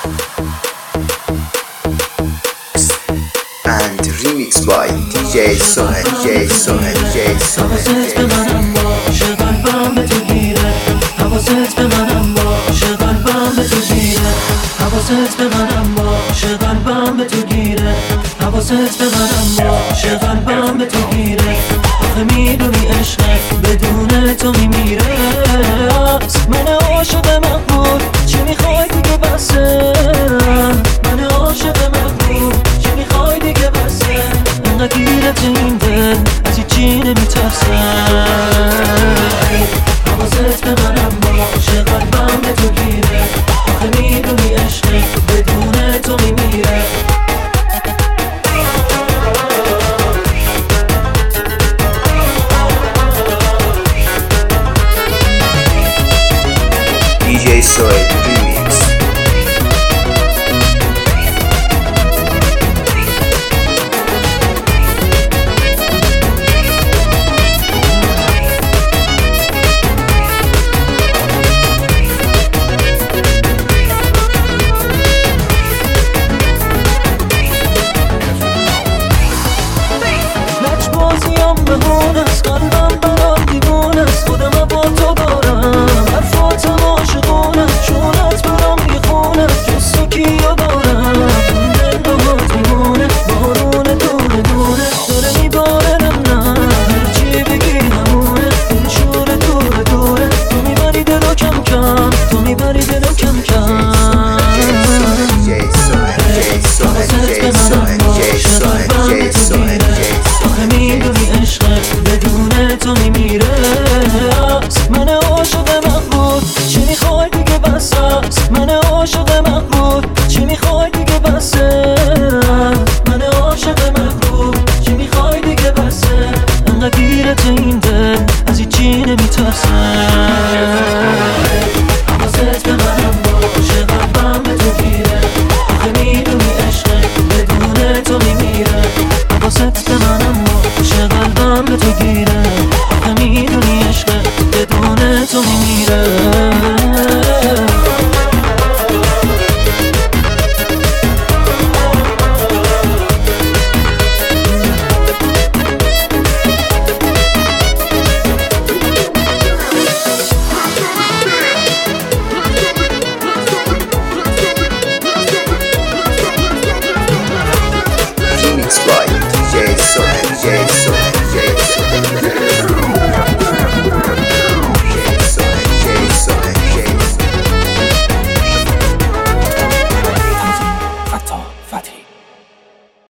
and remixed by DJ Sohel. حواست به منم باشه قلبم به تو گیره حواست به منم باشه قلبم به تو گیره حواست به منم باشه قلبم به تو گیره حواست به منم باشه قلبم به تو گیره آخه میدونی عشقه بدون تو میمیره من عاشق مغرور چی میخوای دیگه بسه من عاشق مغرور چی میخوای دیگه بسه انقدر گیرت این دل از هیچی نمیترسم حواست به منم باشه قلبم به تو گیره آخه میدونی عشقه بدون تو میمیره DJ Sohel remix. لجبازیم بهونه است قلبم برام دیوونه است خودم با تو دارم حرفاتم عاشقونه است چونت برام میخونه است جز تو کیو دارم دل باهات میمونه بارون دونه دونه داره میباره نه هرچی بگی همونه این شور دوره دوره تو میبری دلو کم کم تو میبری دلو کم کم میدونی عشقه بدون تو میمیره من عاشق مغرور چی میخوای دیگه بس است من عاشق مغرور چی میخوای دیگه بسه من عاشق مغرور چی میخوای دیگه بسه انقدر گیرت این دل از هیچی نمیترسم